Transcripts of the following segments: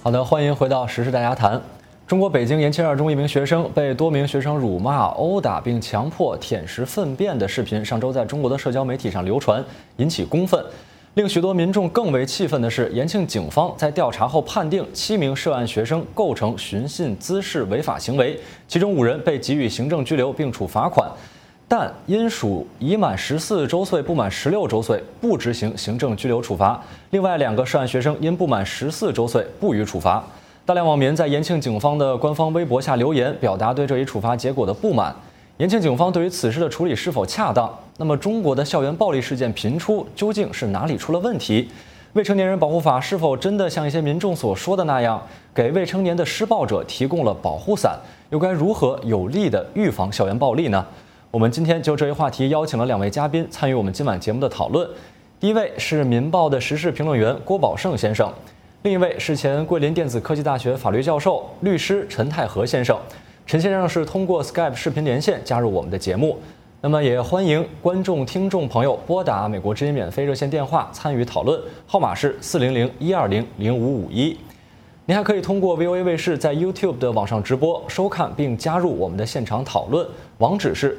好的，欢迎回到时事大家谈。中国北京延庆二中一名学生被多名学生辱骂、殴打并强迫舔食粪便的视频，上周在中国的社交媒体上流传，引起公愤。令许多民众更为气愤的是，延庆警方在调查后判定7名涉案学生构成寻衅滋事违法行为，其中5人被给予行政拘留并处罚款。但因属已满14周岁不满16周岁，不执行行政拘留处罚。另外2个涉案学生因不满14周岁，不予处罚。大量网民在延庆警方的官方微博下留言，表达对这一处罚结果的不满。延庆警方对于此事的处理是否恰当？那么，中国的校园暴力事件频出，究竟是哪里出了问题？未成年人保护法是否真的像一些民众所说的那样，给未成年的施暴者提供了保护伞？又该如何有力地预防校园暴力呢？我们今天就这一话题邀请了2位嘉宾参与我们今晚节目的讨论。第一位是《民报》的时事评论员郭宝胜先生，另一位是前桂林电子科技大学法律教授、律师陈泰和先生。陈先生是通过 Skype 视频连线加入我们的节目。那么也欢迎观众、听众朋友拨打美国之音免费热线电话参与讨论，号码是400-120-0551。您还可以通过 VOA 卫视在 YouTube 的网上直播收看并加入我们的现场讨论，网址是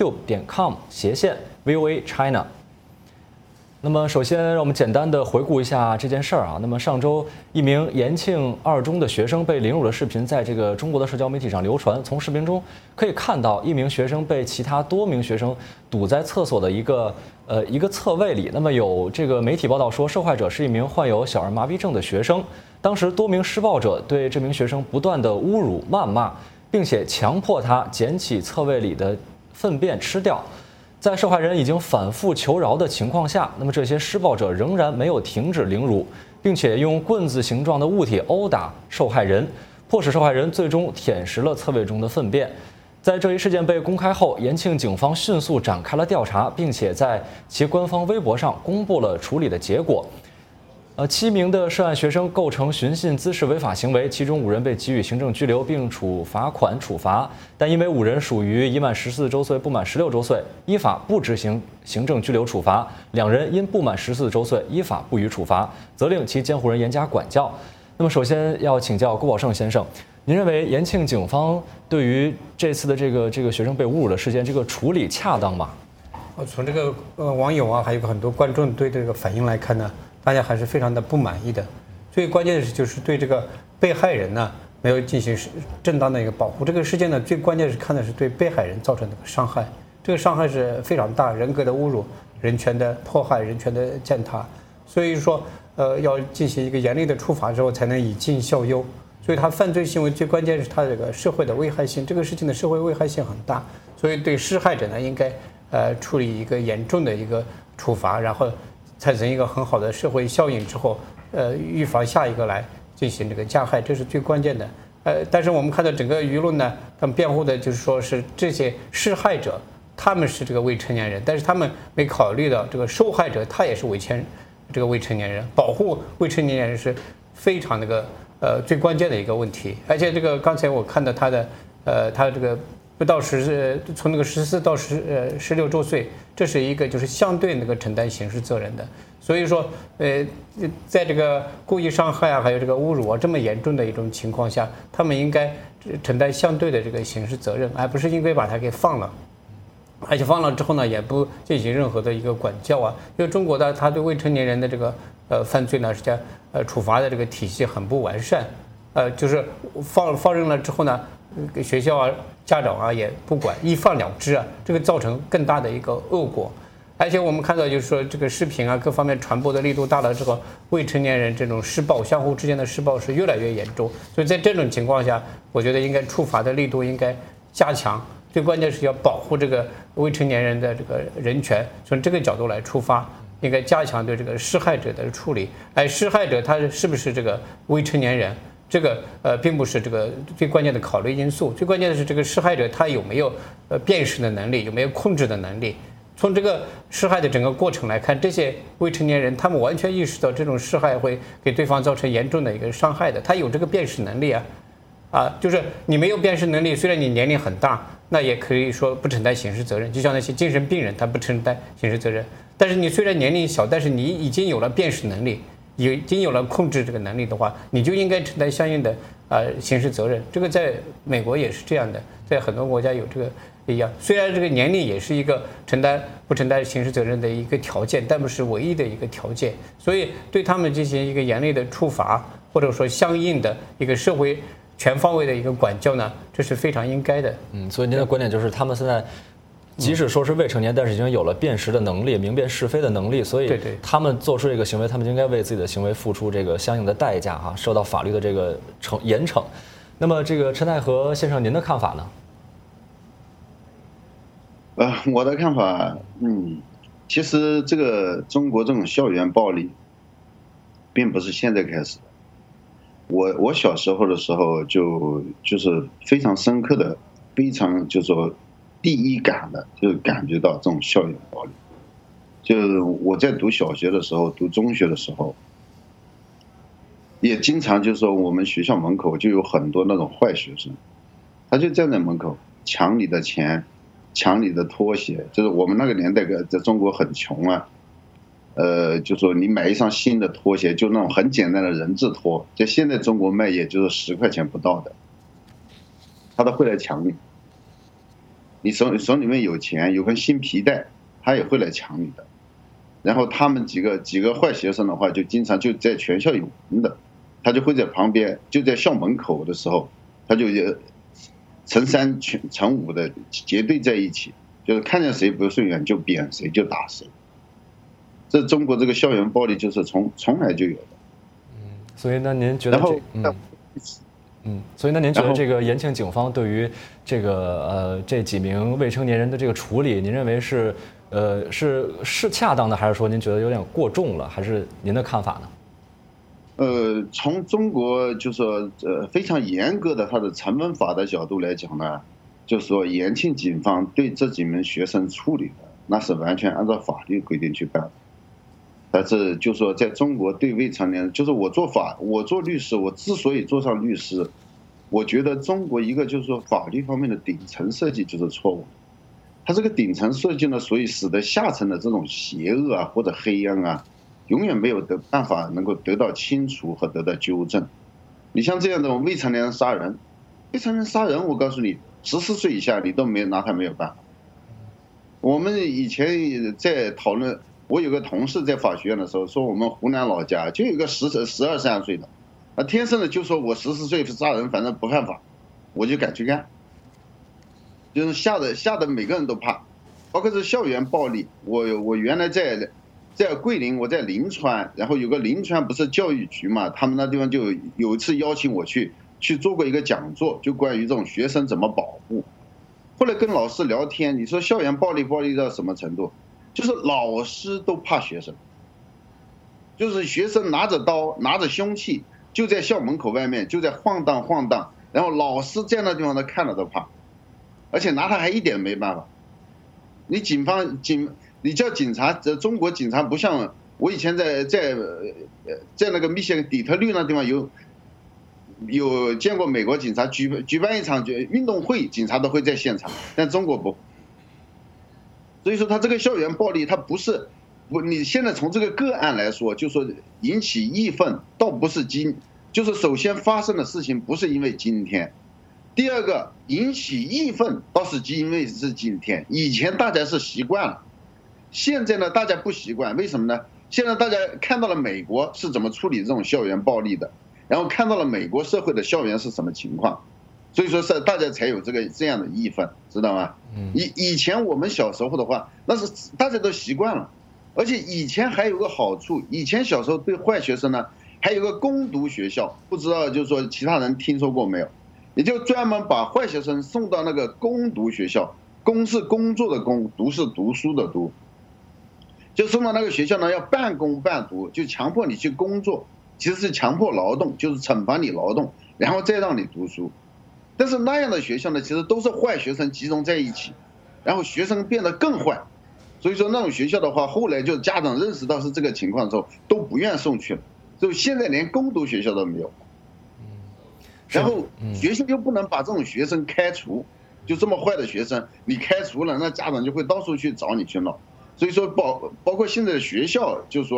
youtube.com/VOA China。那么首先让我们简单的回顾一下这件事儿啊。那么上周一名延庆二中的学生被凌辱的视频在这个中国的社交媒体上流传。从视频中可以看到，一名学生被其他多名学生堵在厕所的一个侧位里。那么有这个媒体报道说，受害者是一名患有小儿麻痹症的学生。当时多名施暴者对这名学生不断的侮辱、谩骂，并且强迫他捡起侧位里的粪便吃掉。在受害人已经反复求饶的情况下，那么这些施暴者仍然没有停止凌辱，并且用棍子形状的物体殴打受害人，迫使受害人最终舔食了侧位中的粪便。在这一事件被公开后，延庆警方迅速展开了调查，并且在其官方微博上公布了处理的结果。7名的涉案学生构成寻衅滋事违法行为，其中5人被给予行政拘留并处罚款处罚，但因为5人属于已满14周岁不满16周岁，依法不执行行政拘留处罚；2人因不满14周岁，依法不予处罚，责令其监护人严加管教。那么，首先要请教郭宝胜先生，您认为延庆警方对于这次的这个学生被侮辱的事件，这个处理恰当吗？ 从这个网友啊，还有很多观众对这个反应来看呢，大家还是非常的不满意的。最关键的是就是对这个被害人呢没有进行正当的一个保护。这个事件呢，最关键是看的是对被害人造成的伤害，这个伤害是非常大，人格的侮辱、人权的迫害、人权的践踏。所以说，要进行一个严厉的处罚之后，才能以儆效尤。所以他犯罪行为最关键是他这个社会的危害性，这个事情的社会危害性很大，所以对施害者呢应该处理一个严重的一个处罚，然后产生一个很好的社会效应之后，预防下一个来进行这个加害，这是最关键的。但是我们看到整个舆论呢，他们辩护的就是说是这些施害者他们是这个未成年人，但是他们没考虑到这个受害者他也是未成年人，保护未成年人是非常最关键的一个问题。而且这个刚才我看到他这个不到从那个14到16周岁，这是一个就是相对承担刑事责任的。所以说，在这个故意伤害啊，还有这个侮辱啊这么严重的一种情况下，他们应该承担相对的这个刑事责任，而不是应该把他给放了。而且放了之后呢，也不进行任何的一个管教啊。因为中国的他对未成年人的这个犯罪呢，实际上处罚的这个体系很不完善，就是放任了之后呢，学校啊、家长啊也不管，一放了之啊，这个造成更大的一个恶果。而且我们看到就是说这个视频啊各方面传播的力度大了之后，未成年人这种施暴相互之间的施暴是越来越严重。所以在这种情况下，我觉得应该处罚的力度应该加强，最关键是要保护这个未成年人的这个人权，从这个角度来出发，应该加强对这个施害者的处理。而施害者他是不是这个未成年人，这个并不是这个最关键的考虑因素，最关键的是这个施害者他有没有辨识的能力，有没有控制的能力。从这个施害的整个过程来看，这些未成年人他们完全意识到这种施害会给对方造成严重的一个伤害的，他有这个辨识能力就是你没有辨识能力，虽然你年龄很大，那也可以说不承担刑事责任，就像那些精神病人他不承担刑事责任。但是你虽然年龄小，但是你已经有了辨识能力， 已经有了控制这个能力的话，你就应该承担相应的刑事责任。这个在美国也是这样的，在很多国家有这个一样。虽然这个年龄也是一个不承担刑事责任的一个条件，但不是唯一的一个条件。所以对他们进行一个严厉的处罚，或者说相应的一个社会全方位的一个管教呢，这是非常应该的。 所以您的观点就是他们现在。即使说是未成年，但是已经有了辨识的能力、明辨是非的能力，所以他们做出这个行为，他们应该为自己的行为付出这个相应的代价哈，受到法律的这个严惩。那么，这个陈太和先生，您的看法呢？我的看法，其实这个中国这种校园暴力，并不是现在开始的。我小时候的时候就是非常深刻的，非常就是说。第一感的，就是感觉到这种校园暴力。就是我在读小学的时候，读中学的时候，也经常就是说我们学校门口就有很多那种坏学生，他就站在门口抢你的钱，抢你的拖鞋。就是我们那个年代在中国很穷啊，就说你买一双新的拖鞋，就那种很简单的人字拖，在现在中国卖也就是10块钱不到的，他都会来抢你。你手里面有钱，有根新皮带，他也会来抢你的。然后他们几个坏学生的话，就经常就在全校有人的，他就会在旁边，就在校门口的时候，他就成3成5的结队在一起，就是看见谁不顺眼就扁谁，就打谁。这中国这个校园暴力就是从来就有的。 所以那您觉得所以那您觉得这个延庆警方对于这个这几名未成年人的这个处理，您认为是恰当的，还是说您觉得有点过重了？还是您的看法呢？从中国就是说非常严格的它的成文法的角度来讲呢，就是说延庆警方对这几名学生处理的，那是完全按照法律规定去办的。但是就是说在中国对未成年人，就是我做律师，我之所以做上律师，我觉得中国一个就是说法律方面的顶层设计就是错误的。它这个顶层设计呢，所以使得下层的这种邪恶啊或者黑暗啊，永远没有办法能够得到清除和得到纠正。你像这样的未成年人杀人，我告诉你，14岁以下你都拿他没有办法。我们以前在讨论。我有个同事在法学院的时候说，我们湖南老家就有一个12、13岁的，天生的就说我14岁杀人反正不犯法，我就敢去干，就是吓得每个人都怕，包括是校园暴力。我原来在桂林，我在临川，然后有个临川不是教育局嘛，他们那地方就有一次邀请我去做过一个讲座，就关于这种学生怎么保护。后来跟老师聊天，你说校园暴力到什么程度？就是老师都怕学生，就是学生拿着刀拿着凶器就在校门口外面就在晃荡，然后老师在那地方他看了都怕，而且拿他还一点没办法。你你叫警察，中国警察不像我以前在那个密歇根底特律那地方有见过美国警察举办一场运动会，警察都会在现场，但中国不。所以说他这个校园暴力，他你现在从这个个案来说，就说引起义愤，倒不是就是首先发生的事情不是因为今天，第二个引起义愤倒是因为是今天，以前大家是习惯了，现在呢大家不习惯，为什么呢？现在大家看到了美国是怎么处理这种校园暴力的，然后看到了美国社会的校园是什么情况。所以说是大家才有这样的义愤，知道吗？以前我们小时候的话，那是大家都习惯了，而且以前还有个好处，以前小时候对坏学生呢，还有个攻读学校，不知道就是说其他人听说过没有？也就专门把坏学生送到那个攻读学校，工是工作的工，读是读书的读，就送到那个学校呢，要半工半读，就强迫你去工作，其实是强迫劳动，就是惩罚你劳动，然后再让你读书。但是那样的学校呢，其实都是坏学生集中在一起，然后学生变得更坏。所以说那种学校的话，后来就家长认识到是这个情况之后，都不愿送去了。就现在连攻读学校都没有。然后学校又不能把这种学生开除，就这么坏的学生你开除了，那家长就会到处去找你去闹。所以说包括现在的学校，就是说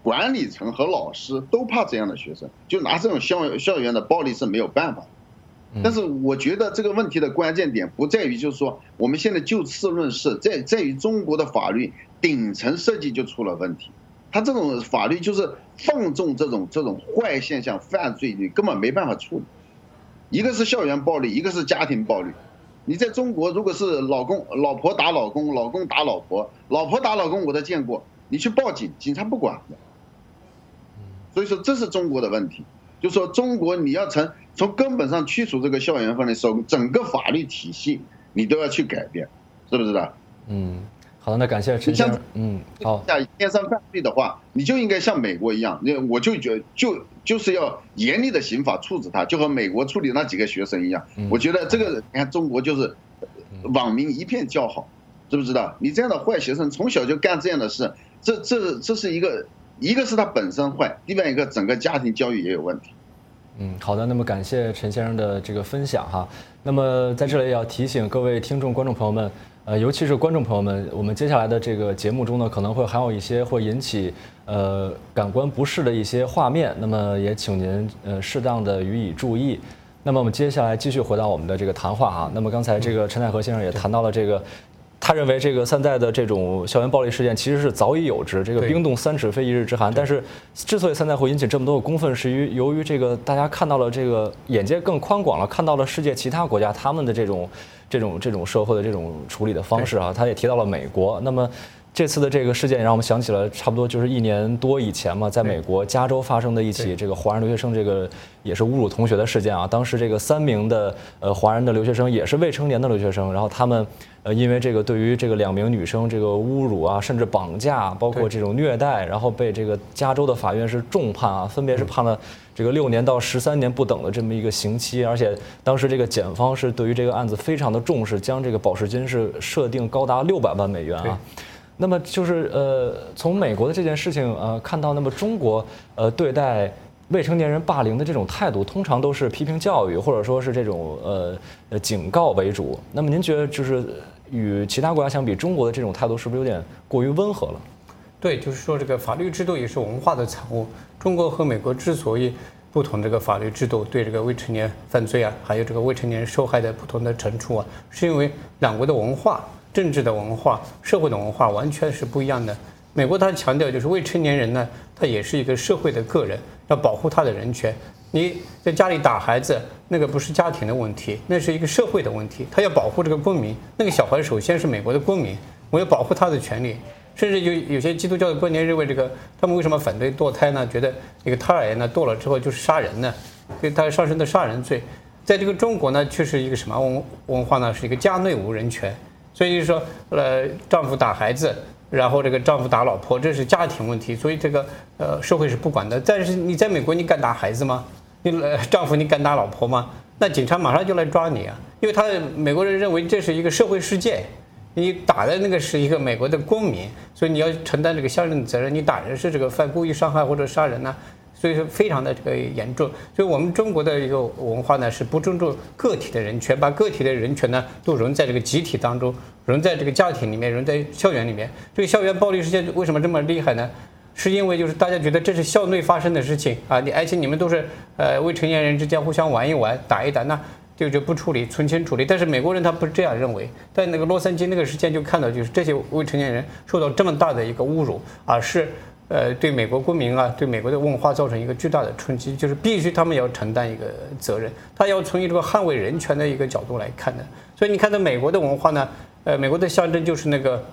管理层和老师都怕这样的学生，就拿这种校园的暴力是没有办法的。但是我觉得这个问题的关键点不在于，就是说我们现在就事论事，在于中国的法律顶层设计就出了问题。他这种法律就是放纵这种坏现象、犯罪率，根本没办法处理。一个是校园暴力，一个是家庭暴力。你在中国，如果是老婆打老公，老公打老婆，老婆打老公，我都见过，你去报警，警察不管的。所以说这是中国的问题，就是说中国你要从根本上去除这个校园暴力，整个法律体系你都要去改变，是不是的？ 好的，那感谢陈先生。好。 天生犯罪的话，你就应该像美国一样，我就觉得就是要严厉的刑法处置他，就和美国处理那几个学生一样。我觉得这个你看中国就是网民一片叫好，知不知道？你这样的坏学生从小就干这样的事，这是一个是他本身坏，另外一个整个家庭教育也有问题。 好的，那么感谢陈先生的这个分享哈。那么在这里也要提醒各位听众、观众朋友们，尤其是观众朋友们，我们接下来的这个节目中呢，可能会含有一些会引起感官不适的一些画面，那么也请您适当的予以注意。那么我们接下来继续回到我们的这个谈话哈。那么刚才这个陈乃和先生也谈到了这个。他认为这个现在的这种校园暴力事件其实是早已有之，这个冰冻三尺非一日之寒。但是之所以现在会引起这么多的公愤，是由于这个大家看到了这个眼界更宽广了，看到了世界其他国家他们的这种社会的这种处理的方式啊。他也提到了美国。那么这次的这个事件让我们想起了差不多就是1年多以前嘛，在美国加州发生的一起这个华人留学生这个也是侮辱同学的事件啊。当时这个3名的华人的留学生也是未成年的留学生，然后他们因为这个对于这个2名女生这个侮辱啊，甚至绑架，包括这种虐待，然后被这个加州的法院是重判啊，分别是判了这个6年到13年不等的这么一个刑期。而且当时这个检方是对于这个案子非常的重视，将这个保释金是设定高达600万美元啊。那么就是从美国的这件事情看到，那么中国对待未成年人霸凌的这种态度，通常都是批评教育，或者说是这种警告为主。那么您觉得就是与其他国家相比，中国的这种态度是不是有点过于温和了？ 对，就是说这个法律制度也是文化的产物。中国和美国之所以不同这个法律制度对这个未成年犯罪啊，还有这个未成年人受害的不同的惩处啊，是因为两国的文化、政治的文化、社会的文化完全是不一样的。美国它强调就是未成年人呢，他也是一个社会的个人，要保护他的人权。你在家里打孩子，那个不是家庭的问题，那是一个社会的问题。他要保护这个公民，那个小孩首先是美国的公民，我要保护他的权利。甚至有些基督教的观念认为，这个他们为什么反对堕胎呢？觉得一个胎儿呢堕了之后就是杀人呢，对他上升的杀人罪。在这个中国呢，却是一个什么文化呢？是一个家内无人权。所以就是说，丈夫打孩子，然后这个丈夫打老婆，这是家庭问题，所以这个社会是不管的。但是你在美国，你敢打孩子吗？丈夫你敢打老婆吗？那警察马上就来抓你啊！因为美国人认为这是一个社会事件，你打的那个是一个美国的公民，所以你要承担这个相应的责任。你打人是这个犯故意伤害或者杀人呢，所以说非常的这个严重。所以我们中国的一个文化呢，是不尊重个体的人权，把个体的人权呢都融在这个集体当中，融在这个家庭里面，融在校园里面。这个校园暴力事件为什么这么厉害呢？是因为就是大家觉得这是校内发生的事情啊，而且你们都是未成年人之间互相玩一玩、打一打，那就不处理，从轻处理。但是美国人他不是这样认为，在那个洛杉矶那个事件就看到，就是这些未成年人受到这么大的一个侮辱，是对美国公民啊，对美国的文化造成一个巨大的冲击，就是必须他们要承担一个责任，他要从一个捍卫人权的一个角度来看的。所以你看到美国的文化呢，美国的象征就是那个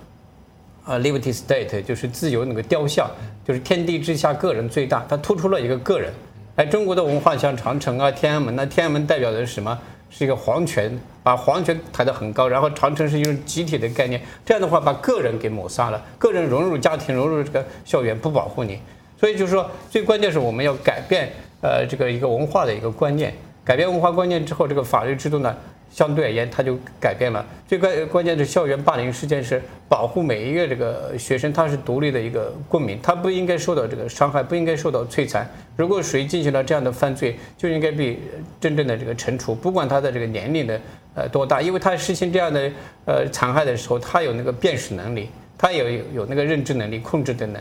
liberty state， 就是自由那个雕像，就是天地之下个人最大，它突出了一个个人。中国的文化像长城啊、天安门啊，天安门代表的是什么？是一个皇权，把皇权抬得很高，然后长城是一种集体的概念，这样的话把个人给抹杀了，个人融入家庭、融入这个校园，不保护你。所以就是说，最关键是我们要改变这个一个文化的一个观念，改变文化观念之后，这个法律制度呢，相对而言它就改变了。最关键的校园霸凌事件是保护每一个这个学生，他是独立的一个公民，他不应该受到这个伤害，不应该受到摧残。如果谁进行了这样的犯罪，就应该被真正的这个惩处，不管他的这个年龄的多大，因为他实行这样的残害的时候，他有那个辨识能力，他有那个认知能力、控制的能力。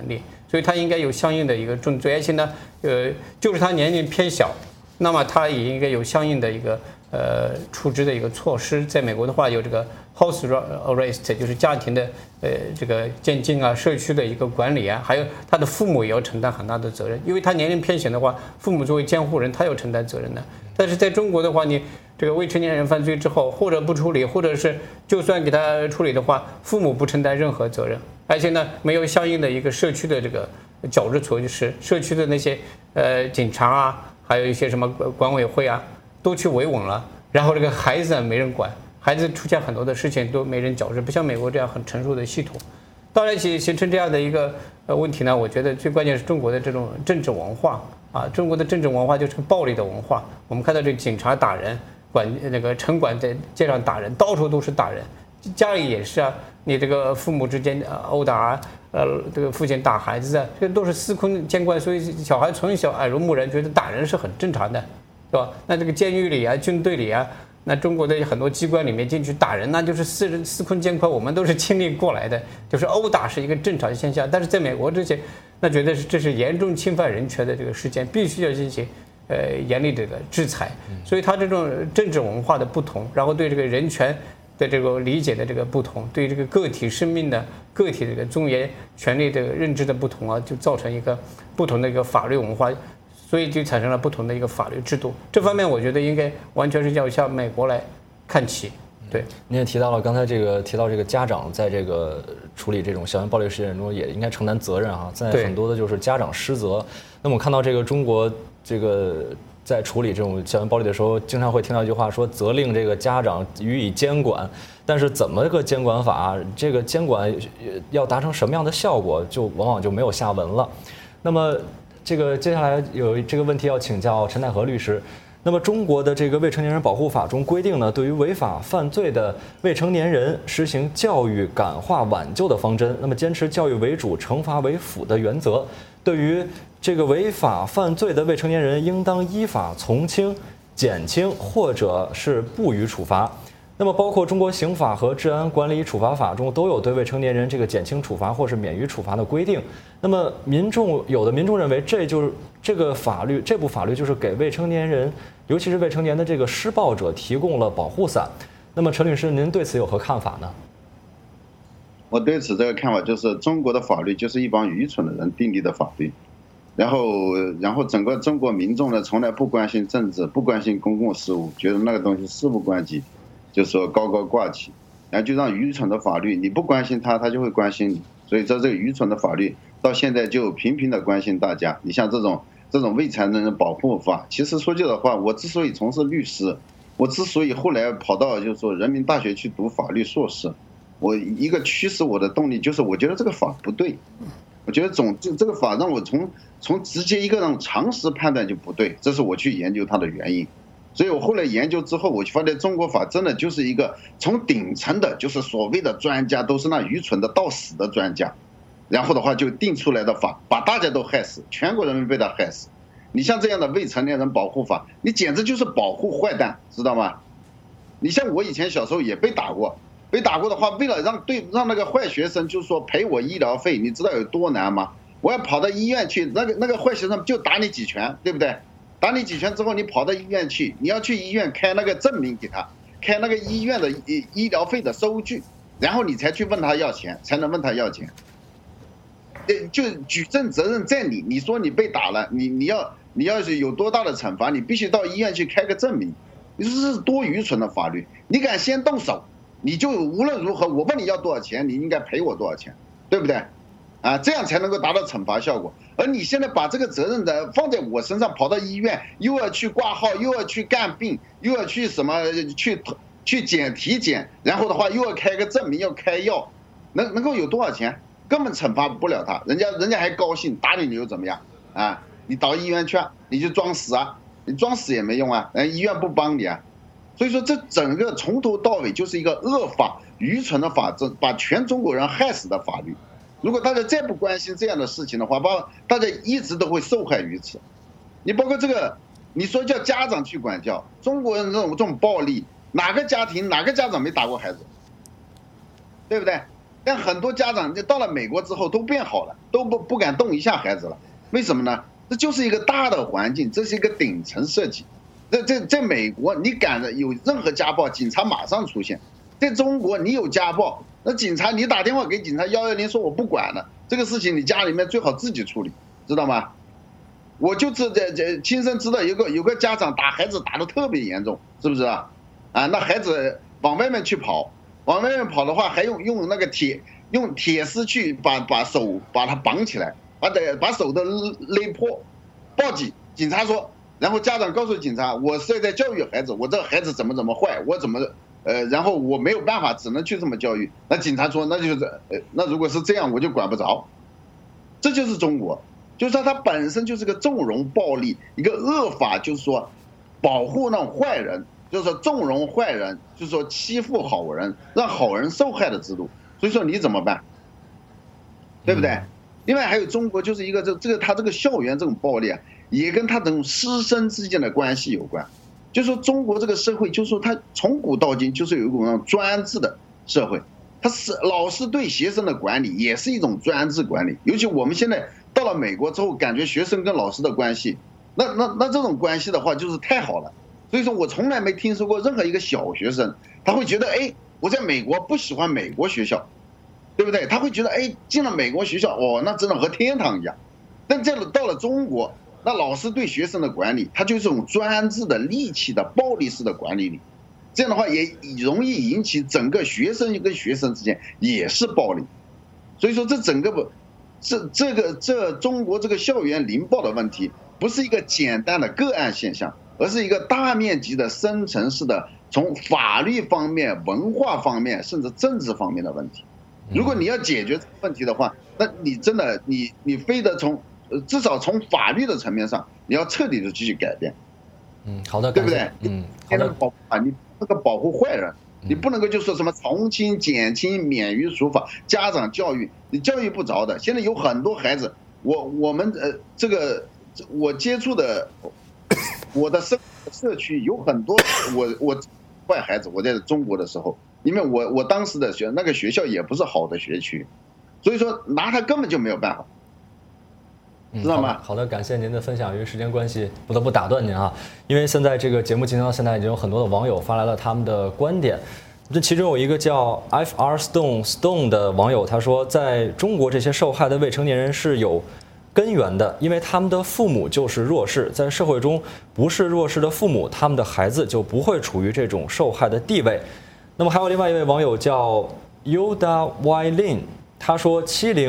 所以他应该有相应的一个重罪，而且呢，就是他年龄偏小，那么他也应该有相应的一个处置的一个措施。在美国的话，有这个 house arrest， 就是家庭的这个监禁啊，社区的一个管理啊，还有他的父母也要承担很大的责任，因为他年龄偏小的话，父母作为监护人，他要承担责任的。但是在中国的话，你这个未成年人犯罪之后，或者不处理，或者是就算给他处理的话，父母不承担任何责任，而且呢，没有相应的一个社区的这个矫治措施，社区的那些警察啊，还有一些什么管委会啊，都去维稳了，然后这个孩子没人管，孩子出现很多的事情都没人矫治，不像美国这样很成熟的系统。当然形成这样的一个问题呢，我觉得最关键是中国的这种政治文化啊，中国的政治文化就是个暴力的文化。我们看到这个警察打人，城管在街上打人，到处都是打人，家里也是啊，你这个父母之间殴打这个父亲打孩子啊，这都是司空见惯，所以小孩从小耳濡目染，觉得打人是很正常的，对吧？那这个监狱里啊，军队里啊。那中国的很多机关里面进去打人，那就是司空见惯，我们都是经历过来的，就是殴打是一个正常现象。但是在美国这些，那觉得这是严重侵犯人权的这个事件，必须要进行严厉这个制裁。所以他这种政治文化的不同，然后对这个人权的这个理解的这个不同，对这个个体生命的个体这个尊严权利的认知的不同啊，就造成一个不同的一个法律文化。所以就产生了不同的一个法律制度，这方面我觉得应该完全是要向美国来看齐。对， 您也提到了刚才提到这个家长在这个处理这种校园暴力事件中也应该承担责任啊，在很多的就是家长失责。那么我看到这个中国这个在处理这种校园暴力的时候，经常会听到一句话说责令这个家长予以监管，但是怎么个监管法，这个监管要达成什么样的效果，就往往就没有下文了。那么这个接下来有这个问题要请教陈太和律师。那么中国的这个未成年人保护法中规定呢，对于违法犯罪的未成年人实行教育、感化、挽救的方针，那么坚持教育为主、惩罚为辅的原则。对于这个违法犯罪的未成年人，应当依法从轻、减轻或者是不予处罚。那么，包括中国刑法和治安管理处罚法中都有对未成年人这个减轻处罚或是免于处罚的规定。那么，有的民众认为，这部法律就是给未成年人，尤其是未成年的这个施暴者提供了保护伞。那么，陈律师，您对此有何看法呢？ 我对此这个看法就是，中国的法律就是一帮愚蠢的人订立的法律，然后整个中国民众呢，从来不关心政治，不关心公共事务，觉得那个东西事不关己。就说高高挂起，然后就让愚蠢的法律，你不关心他，他就会关心你。所以这个愚蠢的法律到现在就频频的关心大家。你像这种未成年人保护法，其实说句老话，我之所以从事律师，我之所以后来跑到就是说人民大学去读法律硕士，我一个驱使我的动力就是我觉得这个法不对，我觉得这个法让我从直接一个让常识判断就不对，这是我去研究它的原因。所以我后来研究之后，我就发现中国法真的就是一个从顶层的，就是所谓的专家都是那愚蠢的到死的专家，然后的话就定出来的法，把大家都害死，全国人民被他害死。你像这样的未成年人保护法，你简直就是保护坏蛋，知道吗？你像我以前小时候也被打过的话，为了让那个坏学生就是说赔我医疗费，你知道有多难吗？我要跑到医院去，那个坏学生就打你几拳，对不对？打你几拳之后，你跑到医院去，你要去医院开那个证明给他，开那个医院的医疗费的收据，然后你才去问他要钱，才能问他要钱。就举证责任在你，你说你被打了，你要是有多大的惩罚，你必须到医院去开个证明。你说这是多愚蠢的法律！你敢先动手，你就无论如何，我问你要多少钱，你应该赔我多少钱，对不对？啊，这样才能够达到惩罚效果。而你现在把这个责任的放在我身上，跑到医院又要去挂号，又要去干病，又要去什么去体检，然后的话又要开个证明，要开药，能够有多少钱？根本惩罚不了他，人家还高兴，打你又怎么样啊？你到医院去啊，你就装死啊，你装死也没用啊，医院不帮你啊。所以说这整个从头到尾就是一个恶法、愚蠢的法治，把全中国人害死的法律。如果大家再不关心这样的事情的话，大家一直都会受害于此。你包括这个，你说叫家长去管教，中国人这种暴力，哪个家庭哪个家长没打过孩子，对不对？ 但很多家长就到了美国之后都变好了，都不敢动一下孩子了。为什么呢？这就是一个大的环境，这是一个顶层设计。在美国，你敢有任何家暴，警察马上出现；在中国，你有家暴，那警察你打电话给警察110说我不管了，这个事情你家里面最好自己处理，知道吗？我就亲身知道有个家长打孩子打得特别严重，是不是啊？那孩子往外面去跑。往外面跑的话，还用那个铁丝去把手把他绑起来，把手都勒破，报警。警察说，然后家长告诉警察，我是在教育孩子，我这个孩子怎么坏，我怎么然后我没有办法，只能去这么教育。那警察说，那如果是这样，我就管不着。这就是中国，就是说它本身就是个纵容暴力，一个恶法，就是说保护那种坏人。就是说纵容坏人，就是说欺负好人，让好人受害的制度。所以说你怎么办？对不对？另外还有中国就是一个他这个校园这种暴力啊，也跟他这种师生之间的关系有关。就是说中国这个社会，就是说他从古到今就是有一种专制的社会，他是老师对学生的管理也是一种专制管理。尤其我们现在到了美国之后，感觉学生跟老师的关系，那这种关系的话就是太好了。所以说我从来没听说过任何一个小学生他会觉得，我在美国不喜欢美国学校，对不对？他会觉得，进了美国学校，那真的和天堂一样。但到了中国，那老师对学生的管理，他就是这种专制的、戾气的、暴力式的管理力。这样的话也容易引起整个学生跟学生之间也是暴力。所以说这整个中国这个校园凌暴的问题，不是一个简单的个案现象，而是一个大面积的深层式的从法律方面、文化方面甚至政治方面的问题。如果你要解决这个问题的话，那你真的你非得至少从法律的层面上，你要彻底的去改变。 好的， 对不对？ 好的， 你那个保护坏人，你不能够就说什么从轻、减轻、免于处罚，家长教育你教育不着的。现在有很多孩子，我们我接触的。我的社区有很多我坏孩子，我在中国的时候，因为我当时的那个学校也不是好的学区，所以说拿他根本就没有办法，知道吗？ 好的，感谢您的分享。由于时间关系，不得不打断您啊，因为现在这个节目进行到现在，已经有很多的网友发来了他们的观点。这其中有一个叫 FR Stone 的网友，他说，在中国这些受害的未成年人是有根源的，因为他们的父母就是弱势，在社会中不是弱势的父母，他们的孩子就不会处于这种受害的地位。那么还有另外一位网友叫 Yoda Y Lin， 他说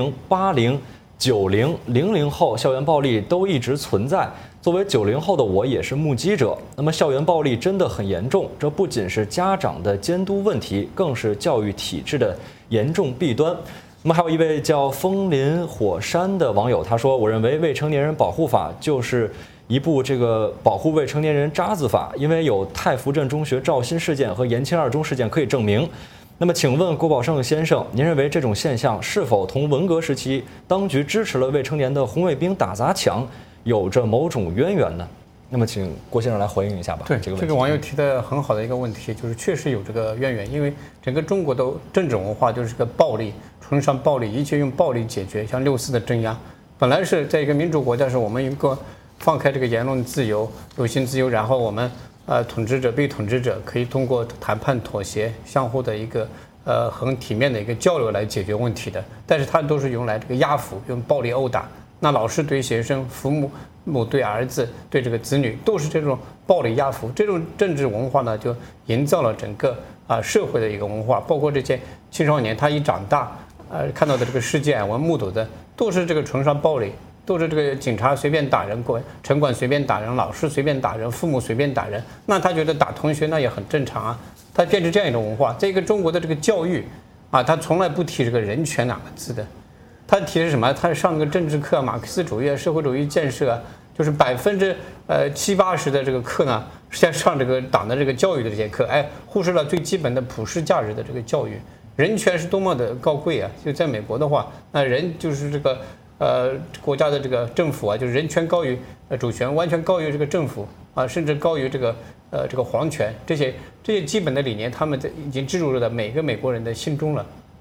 70、80、90、00后校园暴力都一直存在，作为90后的我也是目击者。那么校园暴力真的很严重，这不仅是家长的监督问题，更是教育体制的严重弊端。那么还有一位叫风林火山的网友，他说：“我认为未成年人保护法就是一部这个保护未成年人渣子法，因为有太福镇中学肇新事件和延庆二中事件可以证明。那么，请问郭宝胜先生，您认为这种现象是否同文革时期当局支持了未成年的红卫兵打砸抢有着某种渊源呢？”那么，请郭先生来回应一下吧。 对， 这个网友提的很好的一个问题，就是确实有这个渊源，因为整个中国的政治文化就是个暴力，崇尚暴力，一切用暴力解决。像6·4的镇压，本来是在一个民主国家是我们一个放开这个言论自由、有形自由，然后我们统治者、被统治者可以通过谈判、妥协、相互的一个很体面的一个交流来解决问题的。但是它都是用来这个压服，用暴力殴打。那老师对学生，父母对儿子，对这个子女，都是这种暴力压服。这种政治文化呢，就营造了整个社会的一个文化。包括这些青少年，他一长大，看到的这个世界，我们目睹的都是这个崇尚暴力，都是这个警察随便打人，城管随便打人，老师随便打人，父母随便打人。那他觉得打同学那也很正常啊。他变成这样一种文化。在一个中国的这个教育他从来不提这个人权两个字的。他提的是什么？他上个政治课，马克思主义、社会主义建设，就是70%、80%的这个课呢，是在上这个党的这个教育的这些课，忽视了最基本的普世价值的这个教育。人权是多么的高贵啊！就在美国的话，那人就是这个国家的这个政府就是人权高于主权，完全高于这个政府甚至高于这个皇权。这些基本的理念，他们已经植入了每个美国人的心中了。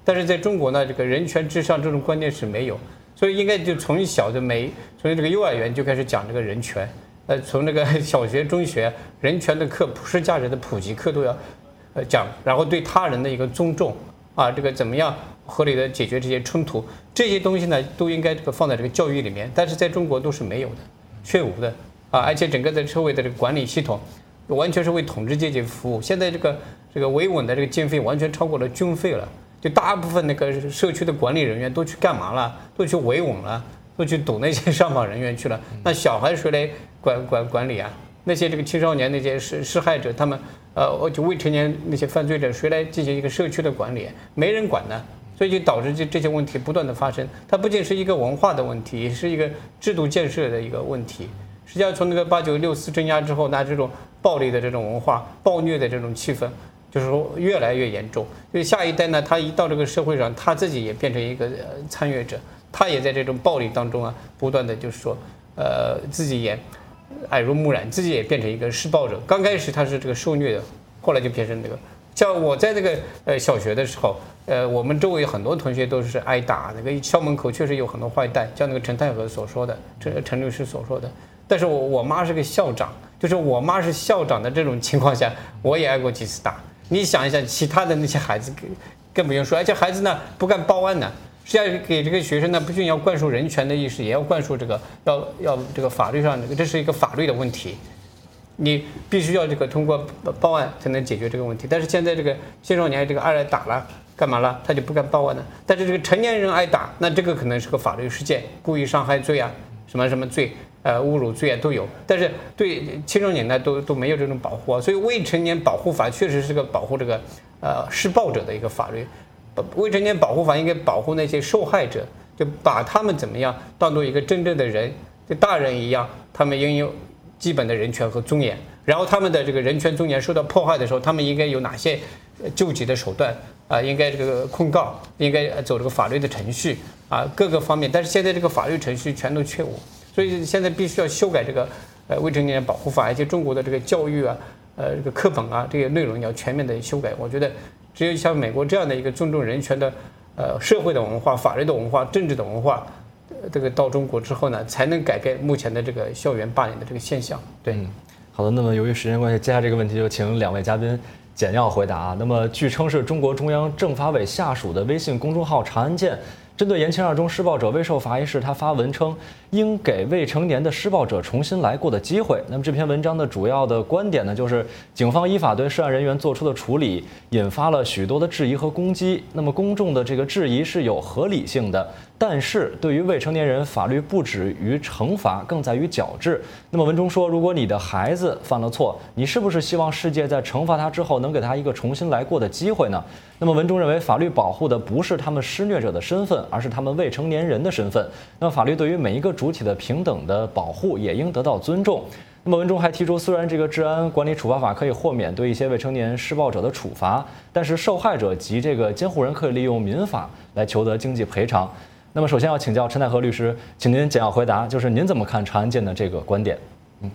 但是在中国呢，这个人权至上这种观念是没有，所以应该就从小从这个幼儿园就开始讲这个人权，从这个小学、中学人权的课、普世价值的普及课都要讲，然后对他人的一个尊重啊，这个怎么样合理的解决这些冲突，这些东西呢都应该这个放在这个教育里面，但是在中国都是没有的，缺无的啊，而且整个的社会的这个管理系统完全是为统治阶级服务，现在这个维稳的这个经费完全超过了军费了。就大部分那个社区的管理人员都去干嘛了？都去维稳了，都去堵那些上访人员去了。那小孩谁来管理啊？那些这个青少年那些施害者，他们就未成年那些犯罪者，谁来进行一个社区的管理？没人管呢，所以就导致这些问题不断的发生。它不仅是一个文化的问题，也是一个制度建设的一个问题。实际上，从那个8964镇压之后，那这种暴力的这种文化、暴虐的这种气氛。就是说越来越严重，因为下一代呢，他一到这个社会上，他自己也变成一个参与者，他也在这种暴力当中啊，不断的就是说，自己也耳濡目染，自己也变成一个施暴者。刚开始他是这个受虐的，后来就变成这个。像我在这个小学的时候，我们周围很多同学都是挨打，那个校门口确实有很多坏蛋，像那个陈太和所说的，陈律师所说的。但是我妈是个校长，就是我妈是校长的这种情况下，我也挨过几次打。你想一想，其他的那些孩子更不用说，而且孩子呢不敢报案呢，是要给这个学生呢不仅要灌输人权的意识，也要灌输这个要这个法律上这是一个法律的问题，你必须要这个通过报案才能解决这个问题。但是现在这个青少年这个挨打了干嘛了，他就不敢报案了。但是这个成年人挨打，那这个可能是个法律事件，故意伤害罪啊，什么罪。侮辱罪啊都有，但是对青少年呢都没有这种保护啊，所以未成年保护法确实是个保护这个施暴者的一个法律。未成年保护法应该保护那些受害者，就把他们怎么样当做一个真正的人，就大人一样，他们应有基本的人权和尊严。然后他们的这个人权尊严受到迫害的时候，他们应该有哪些救济的手段啊？应该这个控告，应该走这个法律的程序啊，各个方面。但是现在这个法律程序全都缺无。所以现在必须要修改这个未成年人保护法，而且中国的这个教育啊，这个课本啊，这些内容要全面的修改。我觉得只有像美国这样的一个尊重人权的社会的文化、法律的文化、政治的文化，这个到中国之后呢，才能改变目前的这个校园霸凌的这个现象。对， 好的，那么由于时间关系，接下来这个问题就请两位嘉宾简要回答啊。那么据称是中国中央政法委下属的微信公众号查案件。针对延庆二中施暴者未受罚一事，他发文称应给未成年的施暴者重新来过的机会。那么这篇文章的主要的观点呢，就是警方依法对涉案人员做出的处理引发了许多的质疑和攻击。那么公众的这个质疑是有合理性的，但是对于未成年人，法律不止于惩罚，更在于矫治。那么文中说，如果你的孩子犯了错，你是不是希望世界在惩罚他之后能给他一个重新来过的机会呢？那么文中认为，法律保护的不是他们施虐者的身份，而是他们未成年人的身份。那么法律对于每一个主体的平等的保护也应得到尊重。那么文中还提出，虽然这个治安管理处罚法可以豁免对一些未成年施暴者的处罚，但是受害者及这个监护人可以利用民法来求得经济赔偿。那么首先要请教陈太和律师，请您简要回答，就是您怎么看查案件的这个观点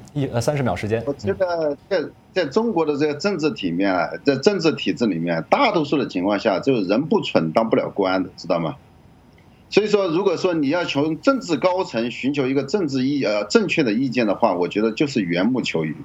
？30秒时间。 我觉得在中国的这个政治体面，在政治体制里面，大多数的情况下，就是人不蠢当不了官的，知道吗？所以说，如果说你要从政治高层寻求一个正确的意见的话，我觉得就是缘木求鱼。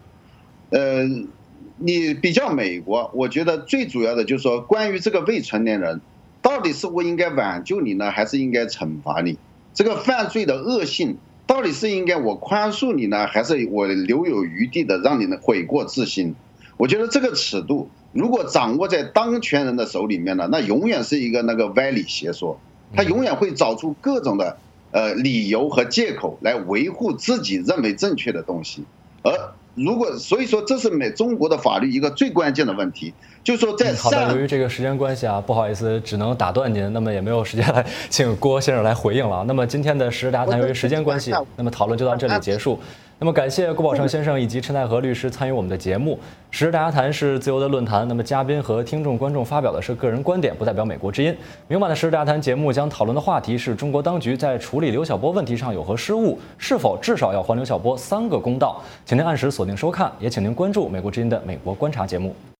你比较美国，我觉得最主要的就是说，关于这个未成年人，到底是我应该挽救你呢，还是应该惩罚你？这个犯罪的恶性，到底是应该我宽恕你呢，还是我留有余地的让你能悔过自新？我觉得这个尺度如果掌握在当权人的手里面呢，那永远是一个那个歪理邪说，他永远会找出各种的理由和借口来维护自己认为正确的东西。所以说这是中国的法律一个最关键的问题，就是说在好的，由于这个时间关系啊，不好意思，只能打断您，那么也没有时间来请郭先生来回应了。那么今天的时事大家谈，由于时间关系，那么讨论就到这里结束。那么感谢郭宝成先生以及陈太和律师参与我们的节目。时事大家谈是自由的论坛，那么嘉宾和听众观众发表的是个人观点，不代表美国之音。明晚的时事大家谈节目将讨论的话题是中国当局在处理刘晓波问题上有何失误，是否至少要还刘晓波3个公道。请您按时锁定收看，也请您关注美国之音的美国观察节目。